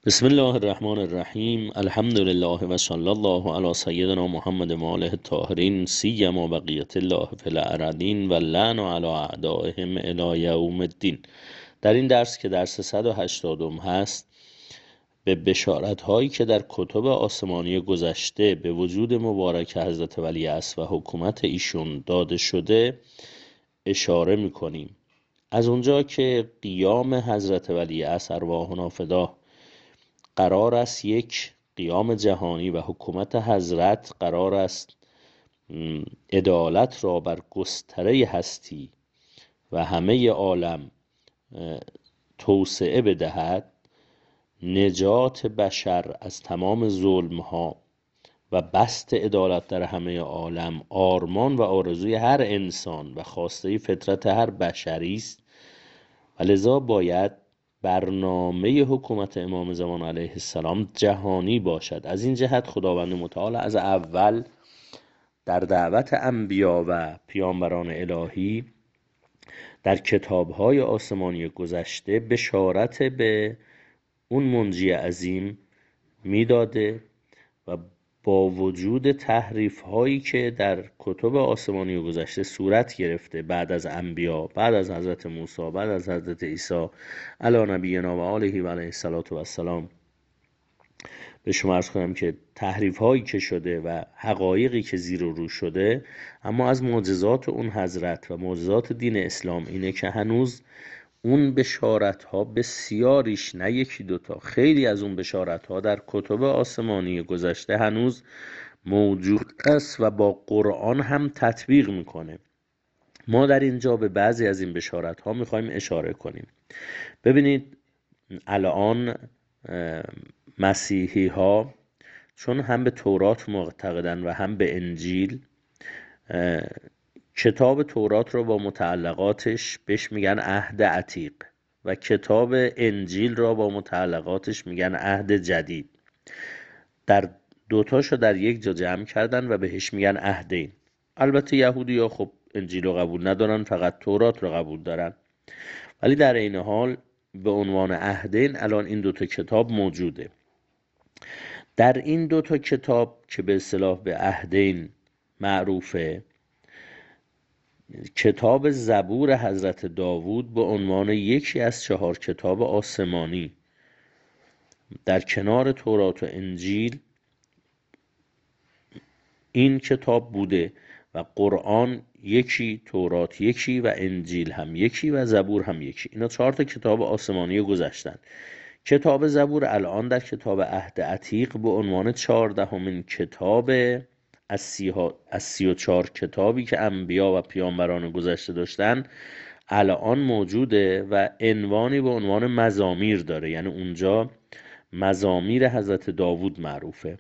بسم الله الرحمن الرحیم. الحمد لله و صلی الله علی سیدنا محمد و آله الطاهرین سیما بقیت الله فی الارضین و لعن علی اعدائهم الی یوم الدین. در این درس که درس 180 هست، به بشارت هایی که در کتب آسمانی گذشته به وجود مبارک حضرت ولیعصر و حکومت ایشون داده شده اشاره میکنیم. از اونجا که قیام حضرت ولیعصر ارواحنا فداه قرار است یک قیام جهانی و حکومت حضرت قرار است عدالت را بر گستره هستی و همه عالم توسعه بدهد، نجات بشر از تمام ظلم ها و بسط عدالت در همه عالم آرمان و آرزوی هر انسان و خواسته فطرت هر بشری است و لذا باید برنامه حکومت امام زمان علیه السلام جهانی باشد. از این جهت خداوند متعال از اول در دعوت انبیا و پیامبران الهی در کتاب‌های آسمانی گذشته بشارت به اون منجی عظیم میداده و با وجود تحریف هایی که در کتب آسمانی گذشته صورت گرفته بعد از انبیا، بعد از حضرت موسی، بعد از حضرت عیسی علی نبینا و آله و علیه الصلاة و السلام، به شما عرض کنم که تحریف هایی که شده و حقایقی که زیر و رو شده، اما از معجزات اون حضرت و معجزات دین اسلام اینه که هنوز اون بشارت ها بسیاریش، نه یکی دوتا، خیلی از اون بشارت ها در کتب آسمانی گذشته هنوز موجود است و با قرآن هم تطبیق میکنه. ما در اینجا به بعضی از این بشارت ها میخوایم اشاره کنیم. ببینید الان مسیحی ها چون هم به تورات معتقدن و هم به انجیل، کتاب تورات رو با متعلقاتش بهش میگن عهد عتیق و کتاب انجیل را با متعلقاتش میگن عهد جدید. در دوتاشو در یک جا جمع کردن و بهش میگن عهدین. البته یهودی ها خب انجیل رو قبول ندارن، فقط تورات رو قبول دارن، ولی در این حال به عنوان عهدین الان این دوتا کتاب موجوده. در این دوتا کتاب که به اصطلاح به عهدین معروفه، کتاب زبور حضرت داوود به عنوان یکی از 4 کتاب آسمانی در کنار تورات و انجیل این کتاب بوده و قرآن یکی، تورات یکی و انجیل هم یکی و زبور هم یکی. اینا 4 تا کتاب آسمانی گذشتن. کتاب زبور الان در کتاب عهد عتیق به عنوان 14مین کتاب از 34 کتابی که انبیا و پیامبران گذشته داشتن الان موجوده و عنوانی به عنوان مزامیر داره، یعنی اونجا مزامیر حضرت داوود معروفه.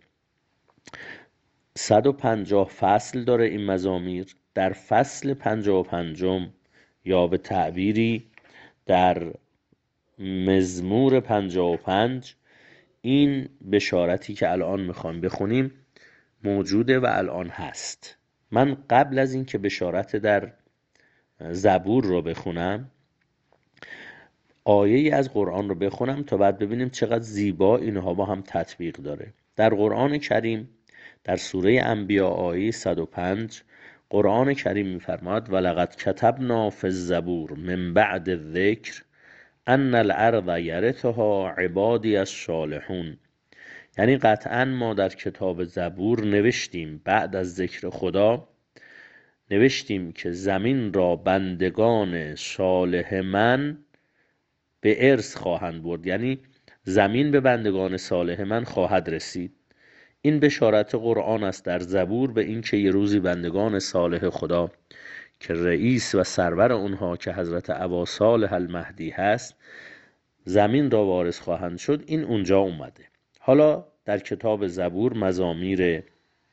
150 فصل داره این مزامیر. در فصل 55 یا به تعبیری در مزمور 55 این بشارتی که الان میخوام بخونیم موجوده و الان هست. من قبل از این که بشارت در زبور رو بخونم، آیه‌ای از قرآن رو بخونم تا بعد ببینیم چقدر زیبا اینها با هم تطبیق داره. در قرآن کریم در سوره انبیا آیه 105 قرآن کریم میفرماد ولقد کتبنا فی الزبور من بعد الذکر ان الارض یرثها عبادی الصالحون. یعنی قطعا ما در کتاب زبور نوشتیم، بعد از ذکر خدا نوشتیم که زمین را بندگان صالح من به ارث خواهند برد، یعنی زمین به بندگان صالح من خواهد رسید. این بشارت قرآن است در زبور به این که یه روزی بندگان صالح خدا که رئیس و سرور اونها که حضرت ابا صالح المهدی هست زمین را وارث خواهند شد. این اونجا اومده. حالا در کتاب زبور مزامیر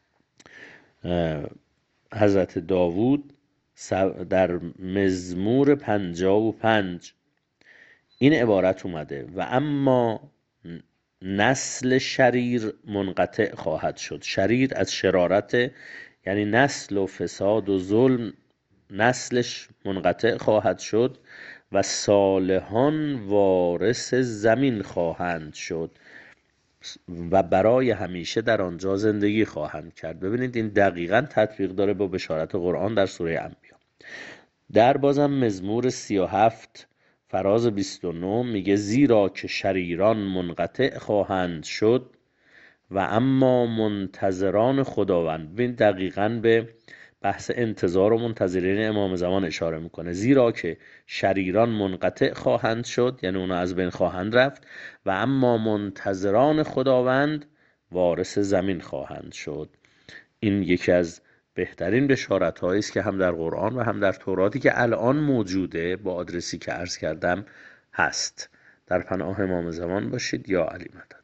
حضرت داوود در مزمور 55 این عبارت اومده و اما نسل شریر منقطع خواهد شد. شریر از شرارت، یعنی نسل و فساد و ظلم، نسلش منقطع خواهد شد و صالحان وارث زمین خواهند شد و برای همیشه در آنجا زندگی خواهند کرد. ببینید این دقیقاً تطبیق داره با بشارت قرآن در سوره انبیا. در بازم مزمور 37 فراز 29 میگه زیرا که شریران منقطع خواهند شد و اما منتظران خداوند. ببین دقیقاً به بحث انتظار و منتظرین امام زمان اشاره میکنه. زیرا که شریران منقطع خواهند شد، یعنی اونا از بین خواهند رفت، و اما منتظران خداوند وارث زمین خواهند شد. این یکی از بهترین بشارت هایی است که هم در قرآن و هم در توراتی که الان موجوده با آدرسی که عرض کردم هست. در پناه امام زمان باشید. یا علی مدد.